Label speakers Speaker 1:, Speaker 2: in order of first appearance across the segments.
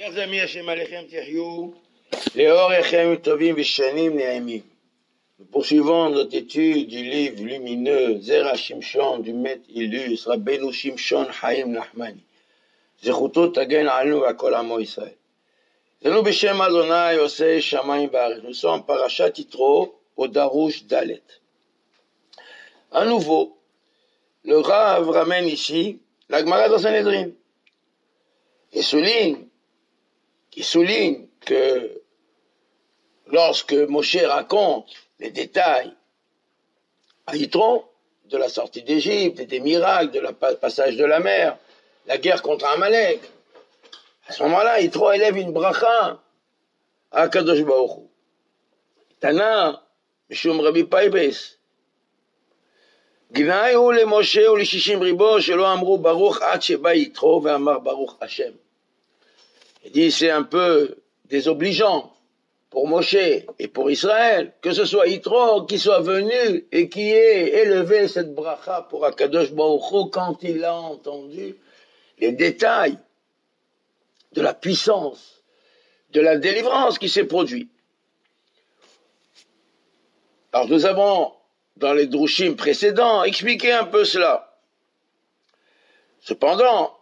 Speaker 1: Chers amis, Hachem Alechem Tiryou, Léor Echem Tovim Vishanim Ne'emim. Nous poursuivons notre étude du livre lumineux Zera Shimshon du maître illustre Rabbeinu Shimshon Chaim Nachmani. Zechuto Tagen Alnu Vakol Amo Israël. Zenu B'Shem Adonai Osei Shamayim Ba'aretz. Nous sommes Parashat Yitro au Darush Dalet. À nouveau, le Rav ramène ici la Gemara dans Sanhedrin. Il souligne que lorsque Moshe raconte les détails à Yitro de la sortie d'Égypte, des miracles, de la passage de la mer, la guerre contre Amalek, à ce moment-là, Yitro élève une bracha à Kadosh Baruch Hu. Tana, Mishum Rabbi Paibes, Gnaï ou le Moshe ou le Shishim Ribo, Shelo Amrou Baruch Ad Sheba Yitro ve'amar Baruch Hashem. Il dit c'est un peu désobligeant pour Moshe et pour Israël, que ce soit Yitro qui soit venu et qui ait élevé cette bracha pour Akadosh Baruch Hu quand il a entendu les détails de la puissance, de la délivrance qui s'est produite. Alors nous avons, dans les drushim précédents, expliqué un peu cela. Cependant,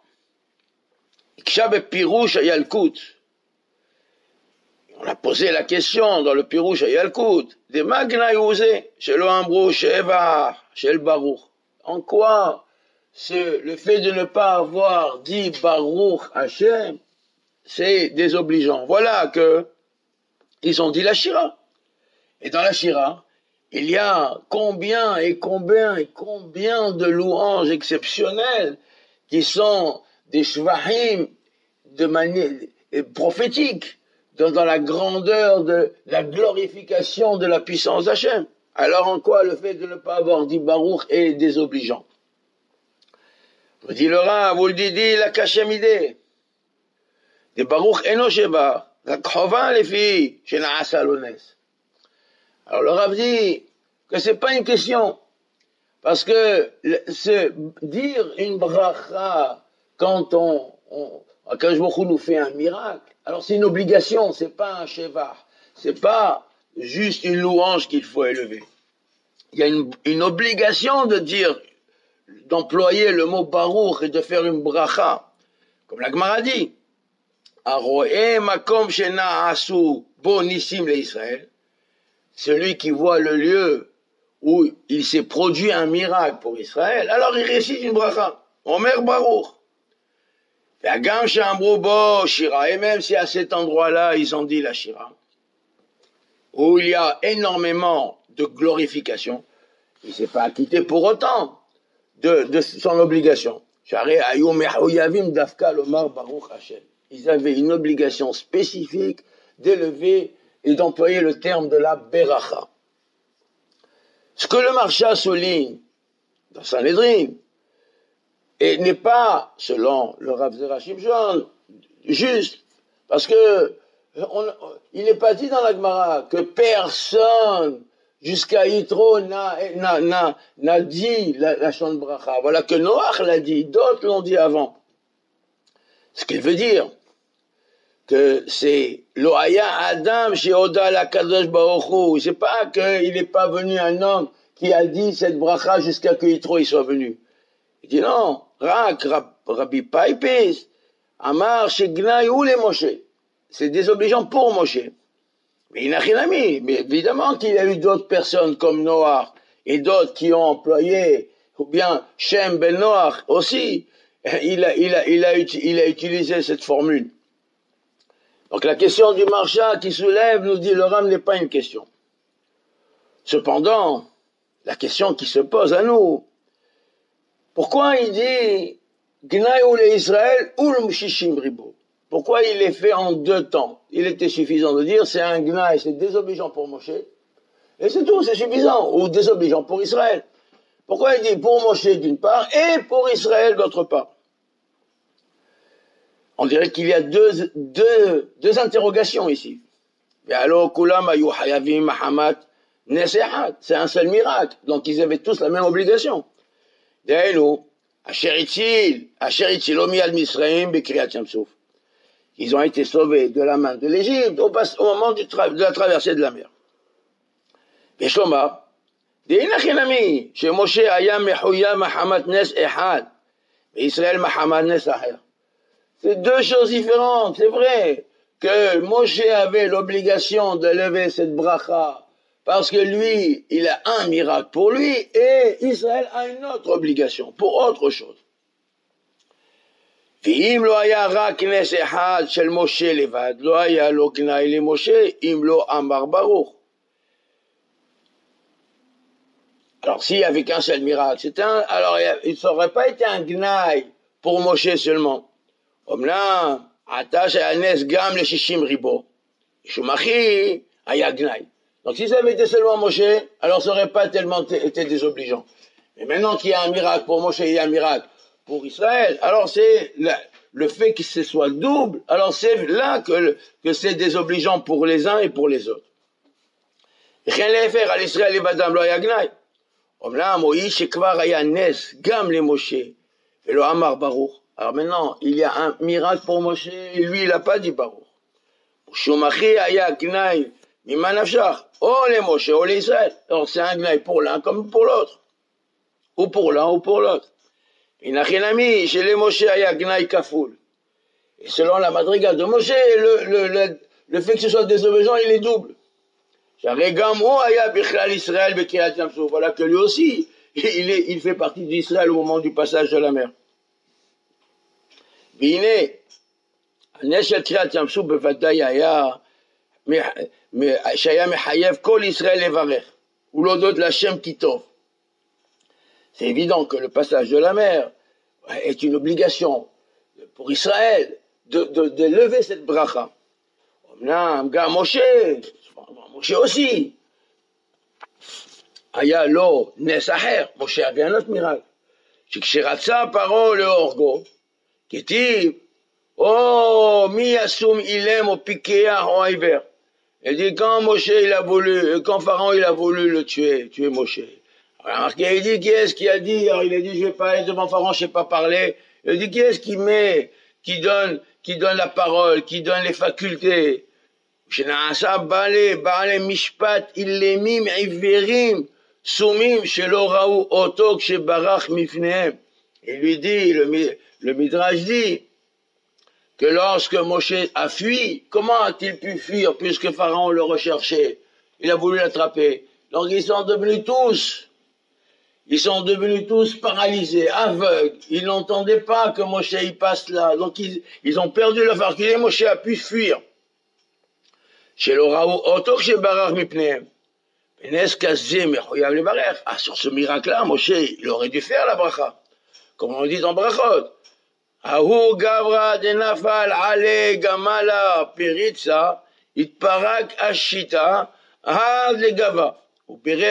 Speaker 1: on a posé la question dans le Pirouche à Yalkut, des Magna Yusé, Shelo Amrou Sheva, Shel Baruch. En quoi le fait de ne pas avoir dit Baruch Hashem, c'est désobligeant. Voilà que ils ont dit la Shira. Et dans la Shira, il y a combien de louanges exceptionnelles qui sont des shvahim de manière prophétique dans la grandeur de la glorification de la puissance d'Hachem. Alors en quoi le fait de ne pas avoir dit Baruch est désobligeant? Vous dit le Rav, vous le dites, la Kachem-idée. De Baruch Eno Sheba, la Khova les filles, chez Naasa Lones. Alors le Rav dit que c'est pas une question. Parce que dire une bracha quand Akadosh Baruch Hu nous fait un miracle, alors c'est une obligation, c'est pas un sheva, c'est pas juste une louange qu'il faut élever. Il y a une obligation de dire, d'employer le mot baruch et de faire une bracha, comme la Gemara dit, Aroe makom shena asu bo nissim le Israël, celui qui voit le lieu où il s'est produit un miracle pour Israël, alors il récite une bracha, Omer baruch. Et même si à cet endroit-là, ils ont dit la Shira, où il y a énormément de glorification, il ne s'est pas acquitté pour autant de son obligation. Ils avaient une obligation spécifique d'élever et d'employer le terme de la Beracha. Ce que le Marsha souligne dans Sanhedrin, et n'est pas, selon le Rav Zera Shimshon, juste, parce que il n'est pas dit dans la Gemara que personne jusqu'à Yitro n'a dit la Shon Bracha. Voilà que Noach l'a dit, d'autres l'ont dit avant. Ce qu'il veut dire, que c'est Loaya Adam chez Oda la Kadosh Baruch Hu. C'est pas qu'il n'est pas venu un homme qui a dit cette bracha jusqu'à que Yitro y soit venu. Il dit non, Rabbi Paipes, Amar Shegnaï ou les Moshe. C'est désobligeant pour Moshe. Mais il n'a rien mis. Mais évidemment qu'il y a eu d'autres personnes comme Noach et d'autres qui ont employé, ou bien Shem ben Noach aussi. Il a utilisé cette formule. Donc la question du Marsha qui soulève, nous dit le Ram, n'est pas une question. Cependant, la question qui se pose à nous, pourquoi il dit Gnaï ou le Israël ou le Shishim Ribo? Pourquoi il est fait en deux temps? Il était suffisant de dire c'est un Gnaï, c'est désobligeant pour Moshe, et c'est tout, c'est suffisant, ou désobligeant pour Israël. Pourquoi il dit pour Moshe d'une part et pour Israël d'autre part? On dirait qu'il y a deux interrogations ici. C'est un seul miracle, donc ils avaient tous la même obligation. Ils ont été sauvés de la main de l'Égypte au moment de la traversée de la mer. Beshomar, De'inachinami, chez Moshe Aya Mechouya Mahamat Nes Ehad, et Israël Mahamat Nes Aher. C'est deux choses différentes, c'est vrai que Moshe avait l'obligation de lever cette bracha parce que lui, il a un miracle pour lui et Israël a une autre obligation pour autre chose. ואם לא היה רק נס אחד של משה לבד, לא היה לו גנאי למשה, אם לא אמר ברוך. Alors, s'il n'y avait qu'un seul miracle, alors il ne serait pas été un gnaï pour Moshe seulement. Omnam, Atash היה נס גם ל-60 ריבו. Shumachi, היה גנאי. Donc, si ça avait été seulement Moshe, alors ça n'aurait pas tellement été désobligeant. Mais maintenant qu'il y a un miracle pour Moshe, il y a un miracle pour Israël, alors c'est le fait que ce soit double, alors c'est là que c'est désobligeant pour les uns et pour les autres. Alors maintenant, il y a un miracle pour Moshe, et lui, il n'a pas dit Baruch. Alors c'est un gnaï pour l'un comme pour l'autre, ou pour l'un ou pour l'autre. Et selon la madriga de Moshe, le fait que ce soit désobligeant, il est double. Voilà que lui aussi, il fait partie d'Israël au moment du passage de la mer. C'est évident que le passage de la mer est une obligation pour Israël de lever cette bracha. Moshe aussi. Aya lo nes aher. Moshe avait un autre miracle. שכשרצה פרעה להורגו, כתיב, או מי ישום אילם או פיקח או עיוור. Il dit quand Pharaon il a voulu le tuer Moshe. Alors, il dit, qui est-ce qui a dit? Alors, il a dit, je vais pas aller devant Pharaon, je sais pas parler. Il a dit, qui est-ce qui donne la parole, qui donne les facultés? Et lui dit, le Midrash dit, que lorsque Moshe a fui, comment a-t-il pu fuir puisque Pharaon le recherchait? Il a voulu l'attraper. Donc, ils sont devenus tous paralysés, aveugles. Ils n'entendaient pas que Moshe y passe là. Donc ils ont perdu leur faculté. Moshe a pu fuir. Sur ce miracle-là, Moshe, il aurait dû faire la bracha. Comme on dit dans Brachot. Ahu gavra de nafal ale gamala piritza itparak ashita ha le gava. Donc il y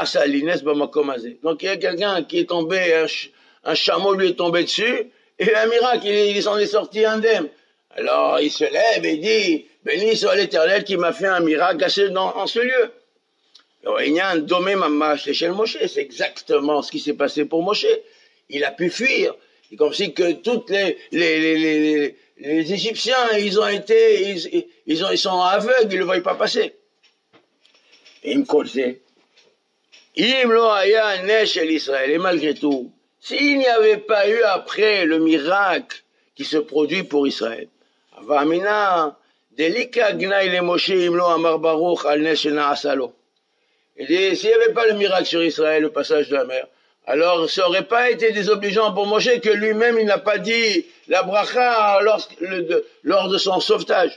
Speaker 1: a quelqu'un qui est tombé, un chameau lui est tombé dessus, et un miracle, il s'en est sorti indemne. Alors il se lève et dit, béni soit l'Éternel qui m'a fait un miracle en ce lieu. Il y a un domé mamash chez Moshe, c'est exactement ce qui s'est passé pour Moshe. Il a pu fuir. C'est comme si que toutes les Égyptiens, ils sont aveugles, ils ne le voient pas passer. Et il me colsait. Et malgré tout, s'il n'y avait pas eu après le miracle qui se produit pour Israël, et s'il n'y avait pas le miracle sur Israël, le passage de la mer, alors ça n'aurait pas été désobligeant pour Moshe que lui-même il n'a pas dit la bracha lors de son sauvetage.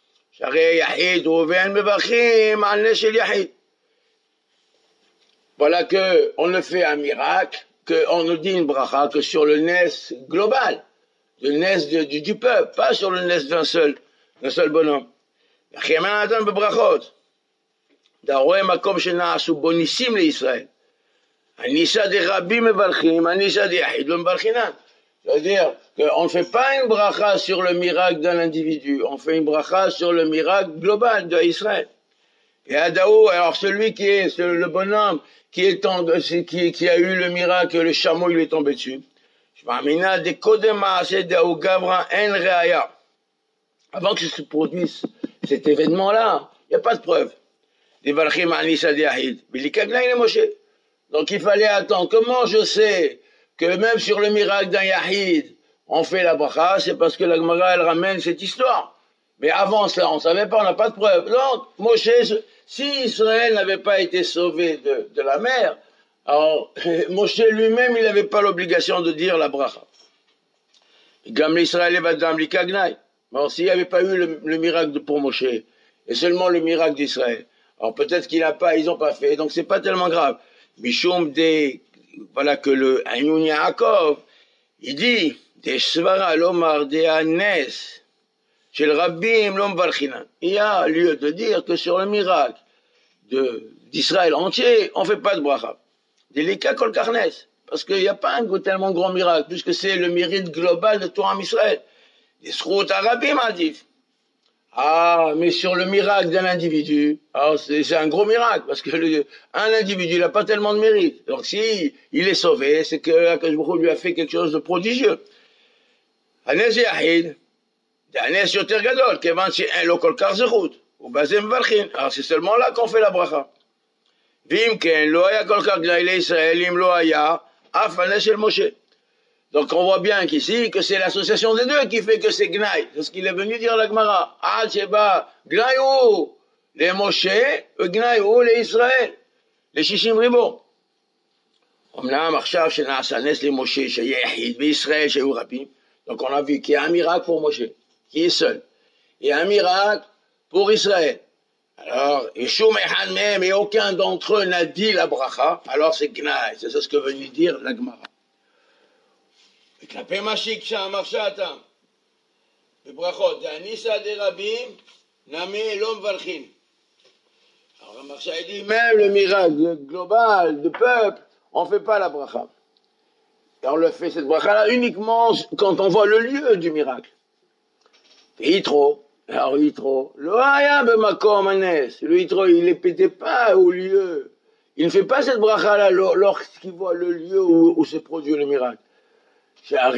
Speaker 1: Voilà qu'on ne fait un miracle, qu'on nous dit une bracha que sur le nes global, le nes du peuple, pas sur le nes d'un seul bonhomme. C'est-à-dire qu'on ne fait pas une bracha sur le miracle d'un individu, on fait une bracha sur le miracle global d'Israël. Et Adaou, alors celui qui est le bonhomme qui a eu le miracle, le chameau il est tombé dessus. avant que se produise cet événement-là, il n'y a pas de preuve. Donc il fallait attendre. Comment je sais que même sur le miracle d'un Yahid, on fait la bracha? C'est parce que la Gemara, elle ramène cette histoire. Mais avant cela, on ne savait pas, on n'a pas de preuve. Donc, Moshe, si Israël n'avait pas été sauvé de la mer, alors Moshe lui-même, il n'avait pas l'obligation de dire la bracha. Gam l'Israël va dans l'Ikagnai. Alors, s'il n'y avait pas eu le miracle pour Moshe, et seulement le miracle d'Israël, alors peut-être qu'ils n'ont pas fait, donc c'est pas tellement grave. Mishum voilà que le Ayun Yaakov, il dit, des Svara l'Omar des Anes, chez le Rabbim l'Om Barchinan. Il y a lieu de dire que sur le miracle d'Israël entier, on ne fait pas de bracha. Délicat kol karnes. Parce qu'il n'y a pas un tellement grand miracle, puisque c'est le mérite global de Torah Israël. Des Srout Arabim adif. Ah, mais sur le miracle d'un individu, alors c'est un gros miracle, parce que un individu n'a pas tellement de mérite. Donc si il est sauvé, c'est que Akadosh Baruch Hu lui a fait quelque chose de prodigieux. Hanez Yahid, Hanez Yoter Gadol, Kevan She'en Lo Kol Kar Zechut, ou Bazem Varchin. Alors c'est seulement là qu'on fait la bracha. Vim Ken Lo Haya Kol Kar Gnai l'Israël, Im Lo Haya Af Hanez Shel Moshe. Donc on voit bien qu'ici, que c'est l'association des deux qui fait que c'est Gnaï. C'est ce qu'il est venu dire à la Gemara. Ah, c'est pas Gnaïou, les Moshe, Gnaïou, les Israël, les Shishim Ribo. אמנם עכשיו שנעשה נס למשה שיהיה יחיד וישראל שהיו רבים, donc on a vu qu'il y a un miracle pour Moshe, qui est seul, et un miracle pour Israël. Alors, Yeshum Echad Mehem, et aucun d'entre eux n'a dit la bracha, alors c'est Gnaï, c'est ça ce que venait dire la Gemara. וכלפי משיק שאמר שעתם בברכות דאניסא דרבים נמי לא מברכים. Alors Marcha dit même le miracle global de peuple, on ne fait pas la bracha. Et on le fait cette bracha là uniquement quand on voit le lieu du miracle. Yitro, alors Yitro, lo haya b'makom hanes, le Yitro il n'était pas au lieu, il ne fait pas cette bracha là lorsqu'il voit le lieu où se produit le miracle. Voilà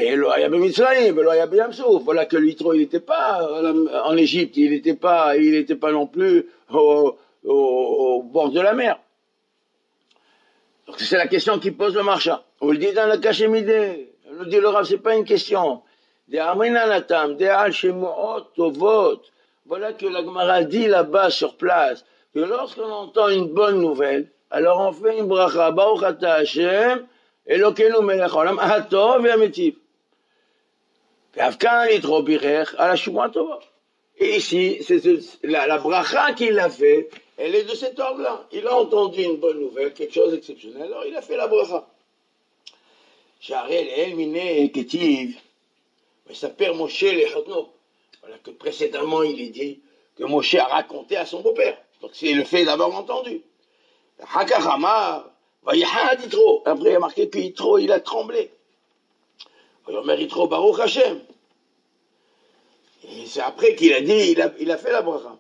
Speaker 1: que l'Yitro, il n'était pas en Égypte, il n'était pas non plus au bord de la mer. Donc c'est la question qui pose le marchand. On le dit dans le Kashemide, on le dit le Rav, c'est pas une question. Voilà que la Gemara dit là-bas sur place, que lorsqu'on entend une bonne nouvelle, alors on fait une bracha, Baruch Ata Hashem, Elokeinu melech haolam hatov ve'ametiv. Ve'av kan yitro birech ala shumah tova. Et ici, c'est la bracha qu'il a fait, elle est de cet ordre-là. Il a entendu une bonne nouvelle, quelque chose d'exceptionnel, alors il a fait la bracha. J'arrête el miné ketiv, mais ça perd Moshe lechotno. Voilà que précédemment il est dit que Moshe a raconté à son beau-père. Donc c'est le fait d'avoir entendu. Hakach amar. Après, il a marqué que Yitro, il a tremblé. Alors, Yitro, Baruch Hashem. Et c'est après qu'il a dit, il a fait la bracha.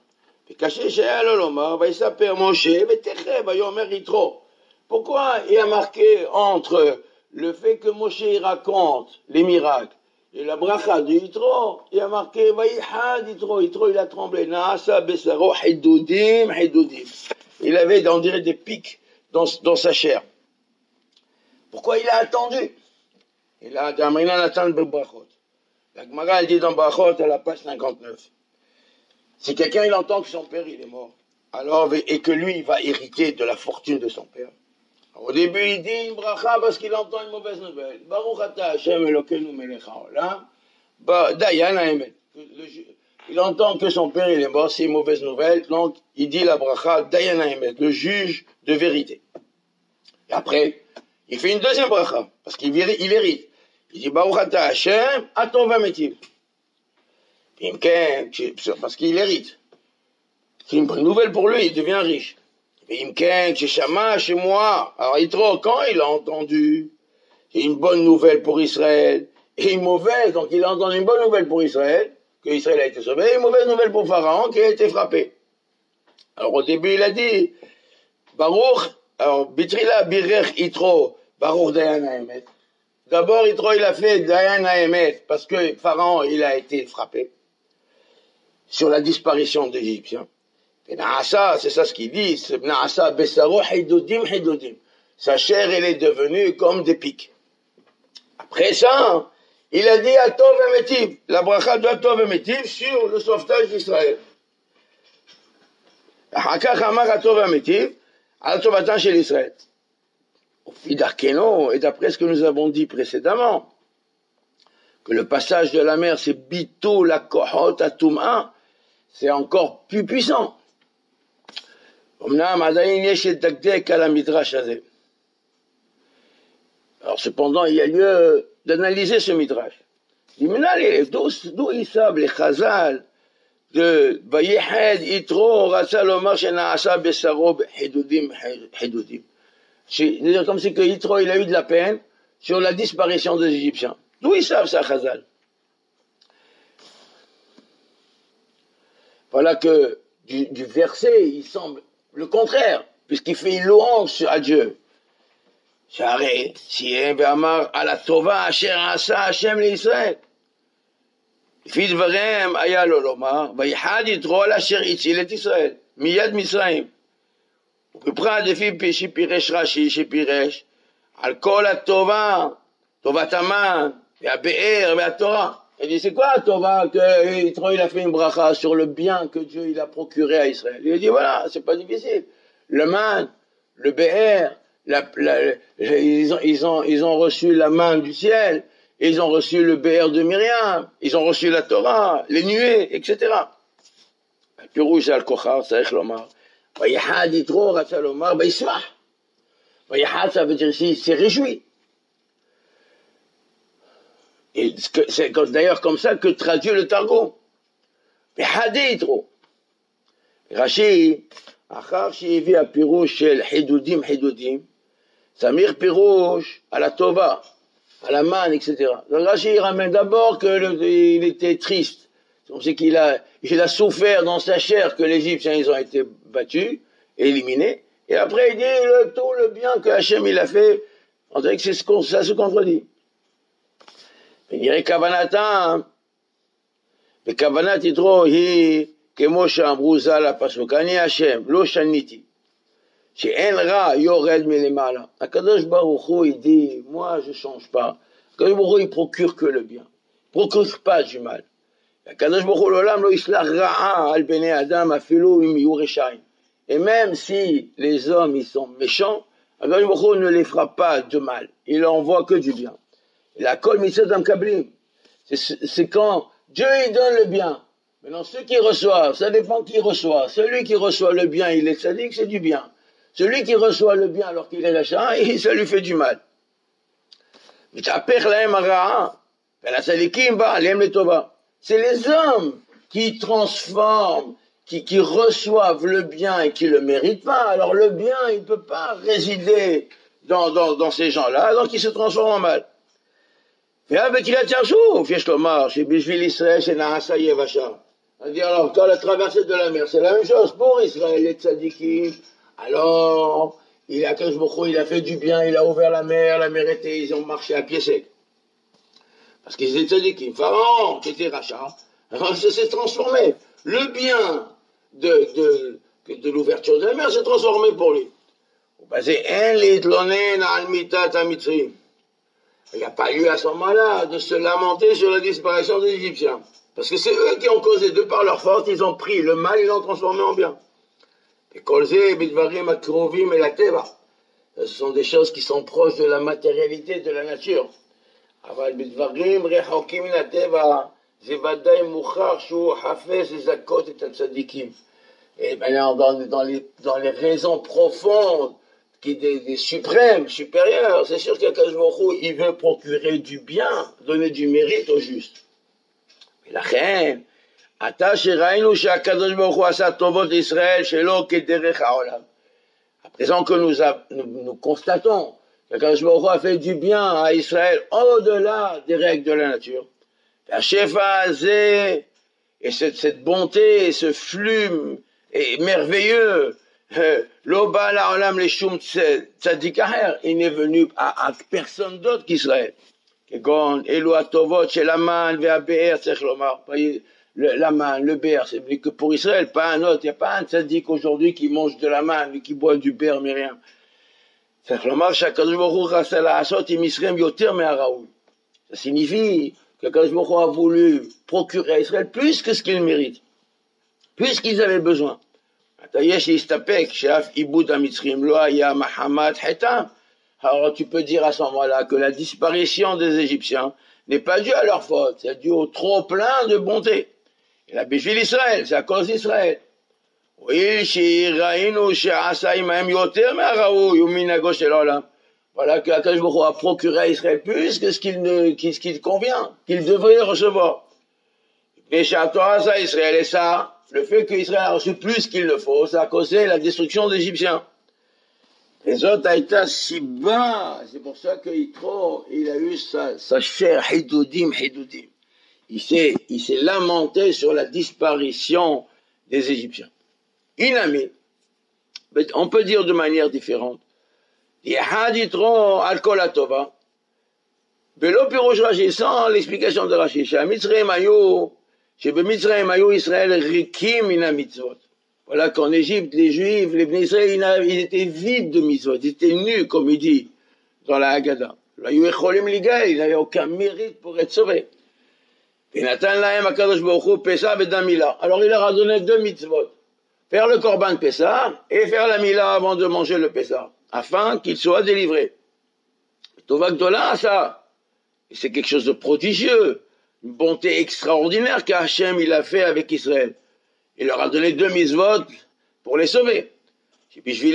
Speaker 1: Pourquoi il a marqué entre le fait que Moshe raconte les miracles et la bracha de Yitro, il a marqué Vayihad Yitro, Yitro il a tremblé. Naasa besaro hidudim, hidudim. Il avait, on dirait, des pics dans sa chair. Pourquoi il a attendu? Il a attendu Brachot. La Gemara elle dit dans Brachot à la page 59. Si quelqu'un il entend que son père il est mort, alors et que lui il va hériter de la fortune de son père. Alors, au début il dit une bracha parce qu'il entend une mauvaise nouvelle. Baruch Ata Hashem Elokeinu melech haolam. Dayan haemet. Il entend que son père il est mort, c'est une mauvaise nouvelle, donc il dit la bracha Dayan haemet, le juge de vérité. Et après, il fait une deuxième bracha, parce qu'il hérite. Il dit Baruch Ata Hashem, Atov Ametiv. Parce qu'il hérite. C'est une bonne nouvelle pour lui, il devient riche. Chez moi. Alors Yitro, quand il a entendu, c'est une bonne nouvelle pour Israël, et une mauvaise, donc il a entendu une bonne nouvelle pour Israël, que Israël a été sauvé, et une mauvaise nouvelle pour Pharaon, qui a été frappé. Alors au début, il a dit, Baruch, alors Bitrila Birech Yitro, Baruch Dayan Haemet. D'abord, Yitro, il a fait Dayan Haemet, parce que Pharaon, il a été frappé. sur la disparition des Égyptiens. Et Naasa, c'est ça ce qu'il dit, Naasa Bessaro Hidodim Hidodim. Sa chair, elle est devenue comme des pics. Après ça, il a dit à Tov et Métiv, la bracha de Tov et Métiv sur le sauvetage d'Israël. Hakach Amar à Tov et Métiv, à Tovatan chez l'Israël. Au fil d'Arkeno, et d'après ce que nous avons dit précédemment, que le passage de la mer, c'est Bito la Kohot Atum'a, c'est encore plus puissant. Alors cependant, il y a lieu d'analyser ce midrash. D'où ils savent les chazal de Vayehed Yitro Ratsa Lomar Shenaasa Bessaro Hidudim Hidudim. C'est comme si que Yitro il a eu de la peine sur la disparition des Égyptiens. D'où ils savent ça, chazal? Voilà que du verset, il semble le contraire, puisqu'il fait une louange à Dieu. Share, Siem Ve'amar ala Tova Asher Asa Hashem l'Israël. לפי דבריהם היה לו לומר, ויחד יתרו על אשר הציל את ישראל, מיד מצרים. ובפרט לפי שפירש רש"י, שפירש, על כל הטובה, טובת המן, והבאר והתורה. Il dit, c'est quoi la Tova que Yitro il a fait une bracha sur le bien que Dieu il a procuré à Israël? Il a dit, voilà, c'est pas difficile. Le man, le Be'er, ils ont reçu la main du ciel, ils ont reçu le Be'er de Myriam, ils ont reçu la Torah, les nuées, etc. Pirouche al-Kochar, Sarech Lomar. Vayahad Yitro, Ratsa Lomar, Baïsmah. Vayahad, ça veut dire ici, il s'est réjoui. Et c'est d'ailleurs comme ça que traduit le Targum. Yitro. Rashi, Achar Shivi a Pirouche shel Hidudim Hidudim, Samir Pirouche à la Tova, à la manne, etc. Donc Rashi ramène d'abord qu'il était triste. On sait qu'il a souffert dans sa chair que les Égyptiens ils ont été battus, éliminés. Et après il dit tout le bien que Hachem il a fait. On dirait que ça se contredit. ונראה כוונתם, וכוונת יתרו היא, כמו שאמרו ז"ל הפסוק, אני השם, לא שניתי, שאין רע יורד מלמעלה. הקדוש ברוך הוא, il dit, moi je change pas. הקדוש ברוך הוא, il procure que le bien, il procure pas du mal. הקדוש ברוך הוא לעולם לא ישלח רעה על בני אדם, אפילו אם יהיו רשעים. Et même si les hommes, ils sont méchants, הקדוש ברוך הוא ne les fera pas de mal, il envoie que du bien. La kol mitzvot amkablim, c'est quand Dieu il donne le bien. Maintenant ceux qui reçoivent, ça dépend qui reçoit. Celui qui reçoit le bien, il est tzaddik, c'est du bien. Celui qui reçoit le bien alors qu'il est rachat, ça lui fait du mal. C'est les hommes qui transforment, qui reçoivent le bien et qui le méritent pas. Alors le bien, il peut pas résider dans ces gens-là, donc il se transforme en mal. ובקריאת ים שוב, יש לומר שבשביל ישראל שנעשה יבשה. alors quand la traversée de la mer, c'est la même chose pour Israël, les tzadikim. Alors, il a fait du bien, il a ouvert la mer était, ils ont marché à pied sec. Parce qu'ils étaient tzadikim. Pharaon, qui était rachat, ça s'est transformé. Le bien de l'ouverture de la mer s'est transformé pour lui. C'est un litlonen al mitat amitri. Il n'y a pas lieu à ce moment-là de se lamenter sur la disparition des Égyptiens. Parce que c'est eux qui ont causé, de par leur force, ils ont pris le mal, ils l'ont transformé en bien. Et kolzé, bidvarim, akrovim et la teva. Ce sont des choses qui sont proches de la matérialité, de la nature. Aval bidvarim, rechokim la teva, zevadai mouchar, shu hafez, zakot et tzadikim. Et maintenant, dans les raisons profondes, des suprêmes, supérieurs, c'est sûr qu'Akadosh Baruch Hu, il veut procurer du bien, donner du mérite au juste. ולכן, עתה שראינו שהקדוש ברוך הוא עשה טובות לישראל שלא כדרך העולם. À présent que nous constatons qu'Akadosh Baruch Hu a fait du bien à Israël au-delà des règles de la nature. והשפע הזה, et cette bonté, ce flux est merveilleux, il n'est venu à personne d'autre qu'Israël. la manne, le beurre, c'est que pour Israël, pas un autre. Il n'y a pas un tzaddik aujourd'hui qui mange de la manne, qui boit du beurre, mais rien. Ça signifie que Kadosh Baruch Hu a voulu procurer à Israël plus que ce qu'il mérite, plus qu'ils avaient besoin. Alors tu peux dire à ce moment-là que la disparition des Égyptiens n'est pas due à leur faute, c'est dû au trop plein de bonté. Et la Béchville Israël, c'est à cause d'Israël. Oui, voilà que Akash Baruch Hu a procuré à Israël plus que ce qu'il convient, qu'il devrait recevoir. Et ça, Israël, et ça, le fait qu'Israël a reçu plus qu'il ne faut, ça a causé la destruction des Égyptiens. Les autres a été si bas, c'est pour ça que Yitro, il a eu sa chair, Hidudim. Il s'est lamenté sur la disparition des Égyptiens. Inami, on peut dire de manière différente. Yehad Yitro al kol hatova, Belo pirouche Rashi, sans l'explication de Rashi, Shemitzrayim ayu Israël rikim min mitzvot. Voilà qu'en Égypte, les Juifs, les Bnei Israël, ils étaient vides de mitzvot, ils étaient nus, comme il dit dans la Haggadah. Ils n'avaient aucun mérite pour être sauvés. Alors il leur a donné 2 mitzvot. Faire le korban Pessah et faire la Mila avant de manger le Pessah, afin qu'ils soient délivrés. Tova Gdola, ça, c'est quelque chose de prodigieux, une bonté extraordinaire qu'Hachem il a fait avec Israël. Il leur a donné 2 mitzvot pour les sauver. C'est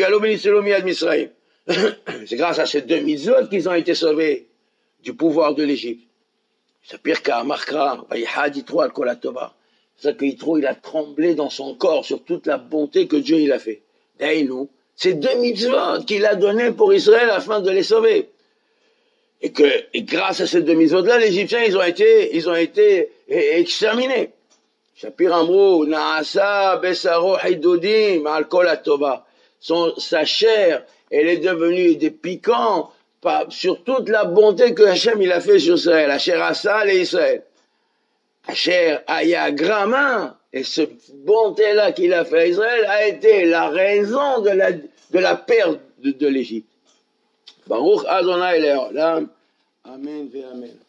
Speaker 1: grâce à ces 2 mitzvot qu'ils ont été sauvés du pouvoir de l'Égypte. C'est pire qu'à Markra, Yitro al kol hatova. C'est ça que Yitro, il a tremblé dans son corps sur toute la bonté que Dieu il a fait. Daïnou, c'est 2 mitzvot qu'il a donné pour Israël afin de les sauver. Et grâce à ces 2 mitzvot-là, les Égyptiens, ils ont été exterminés. Shapir Amrou, Naasa Besaro Hidudim al kol hatova. Sa chair, elle est devenue des piquants sur toute la bonté que Hachem il a fait sur Israël. Asher Asa et Israël. Asher Aya Grama, et cette bonté-là qu'il a fait à Israël a été la raison de la perte de l'Égypte. Baruch Adonai Le'olam. Amen ve Amen.